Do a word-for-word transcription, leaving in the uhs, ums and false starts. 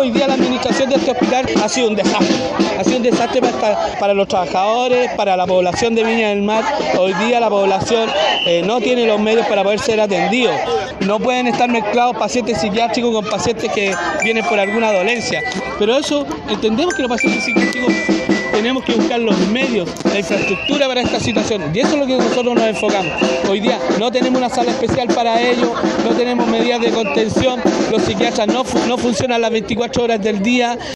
hoy día la administración de este hospital ha sido un desastre. Ha sido un desastre para, para los trabajadores, para la población de Viña del Mar. Hoy día la población eh, no tiene los medios para poder ser atendidos. No pueden estar mezclados pacientes psiquiátricos con pacientes que vienen por alguna dolencia. Pero eso, entendemos que los pacientes psiquiátricos tenemos que buscar los medios, la infraestructura para esta situación. Y eso es lo que nosotros nos enfocamos. Hoy día no tenemos una sala especial para ello, no tenemos medidas de contención, los psiquiatras no, no funcionan las veinticuatro horas del día.